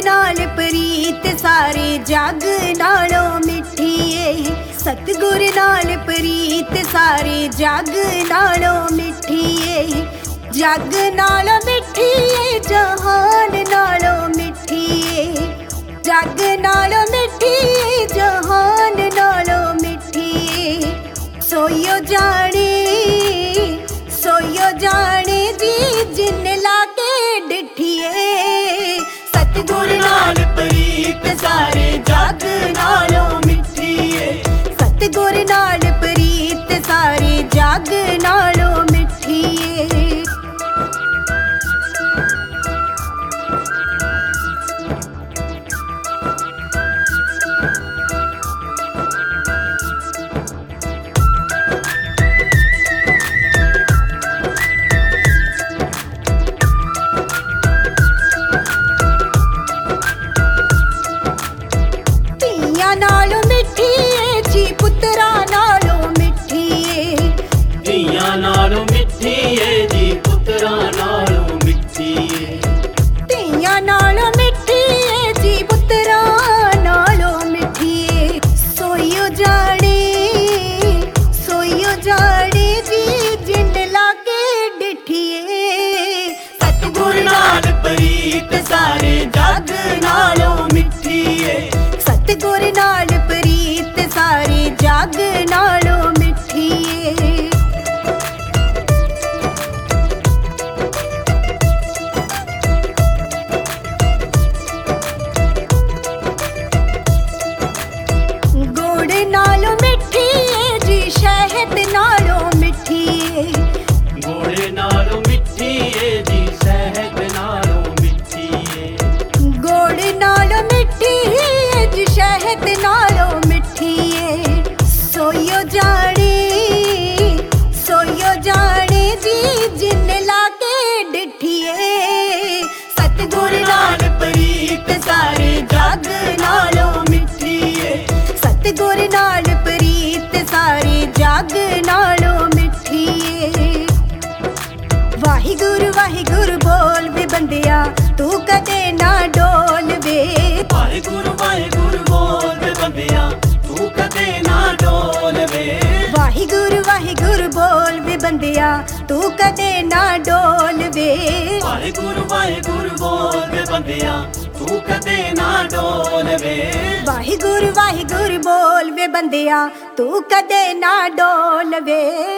नाल प्रीत सारे जग नालों मिठी है। सतगुर नाल प्रीत सारे जग नालों मिठी है। जग नालों मिठी है, जहान नालों मिठी है। जग नालों मिठी है, जहान नालों मिठी है। सोयो जाने जी जिन लाके डिठिए। सतगुर नाल प्रीत सारे जग नालों मिठी है। सतगुर नाल प्रीत सारे जग नालों मिठी है। नालों मिठी है जी पुत्रा नालों मिठी है। धीयां नालों मिठी है जी पुत्रा नालों मिठी है। धीयां नालों मिठी है जी पुत्रा नालों मिठी है। सोइयो जाने जी जिन लाके डिठिए। सतगुर नाल प्रीत सारे जग नालों मिठी है। सतगुर नाल प्रीत सारे जग नालों मिठी है। गुड़ नालों मिठी है जी शहद नालों मिठी है। गुड़ नालों मिठी है जी शहद नालों मिठी है। गुड़ नालों मिठी है जी शहद नालों मिठी है। सोइयो जाने जी जिन लाके डिठिए। सतगुर नाल प्रीत सारे जग नालों मिठी है। सतगुर नाल प्रीत सारे जग नालों मिठी है। वाहिगुरु वाहिगुरु बोल वे बंदिया तू कदे ना डोल वे। वाहिगुरु वाहिगुरु बोल वे बंदिया तू कदे ना डोल वे। वाहिगुरु वाहिगुरु बोल वे बंदिया तू कदे ना डोल वे। वाहिगुरु वाहिगुरु बोल वे बंदिया तू कदे ना डोल वे। वाहिगुरु वाहिगुरु बोल वे बंदिया तू कदे ना डोल वे।